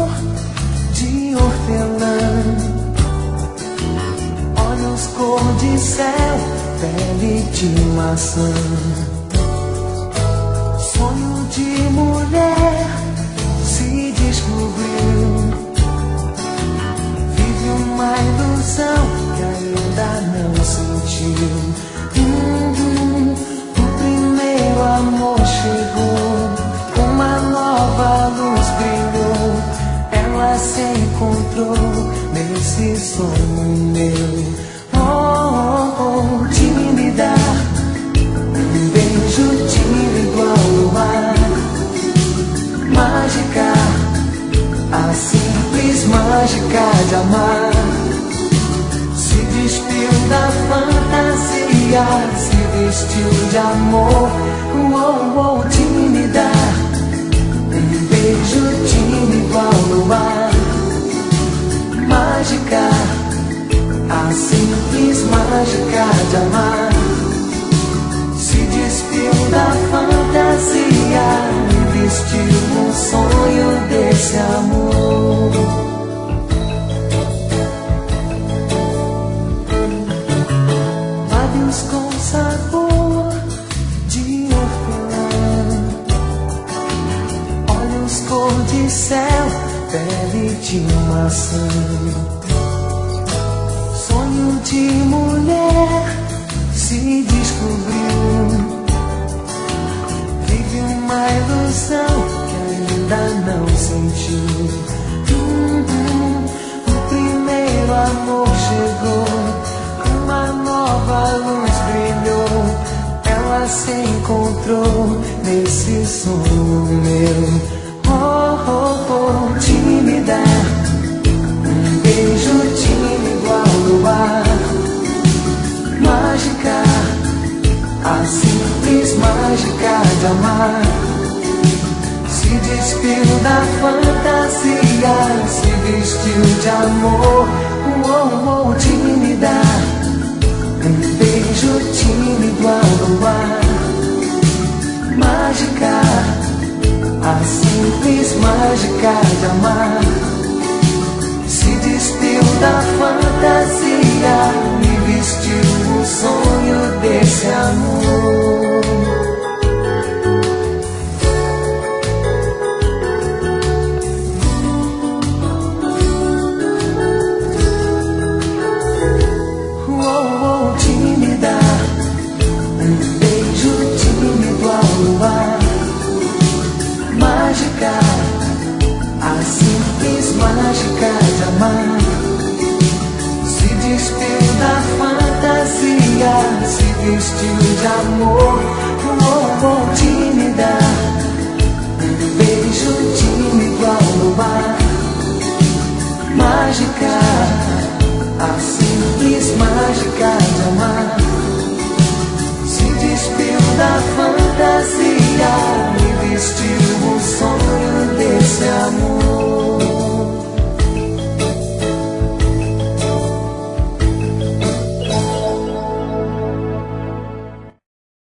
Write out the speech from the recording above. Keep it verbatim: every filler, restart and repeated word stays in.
de hortelã, olhos cor de céu, pele de maçã. Sonho de mulher se descobriu, vive uma ilusão que ainda não sentiu. Hum, hum, o primeiro amor chegou, uma nova luz brilhou, ela se encontrou nesse sonho meu. Oh, oh, oh, tímida, um beijo tiro igual no mar, mágica, a simples mágica de amar. Se despiu da fantasia, se vestiu de amor. Oh, oh, tímida, um beijo tiro igual no mar, mágica, a simples mágica de amar. Se despiu da fantasia e vestiu um sonho desse amor. Lábios com sabor de hortelã, olhos cor de céu, pele de maçã. Sonho de mulher se descobriu, vive uma ilusão que ainda não sentiu. Hum, hum, o primeiro amor chegou, uma nova luz brilhou, ela se encontrou nesse sonho meu. Oh, oh, oh, tímida, um beijo tiro igual no ar, mágica, a simples mágica de amar. Se despiu da fantasia, se vestiu de amor. Oh, oh, tímida, um beijo tiro igual no ar, mágica, a simples mágica de amar. Se despiu da fantasia e vestiu o sonho desse amor. Oh, oh, tímida, um beijo tímido ao ar, mágica, a simples mágica de amar. Se despiu da fantasia, se vestiu de amor. Oh, oh, tímida,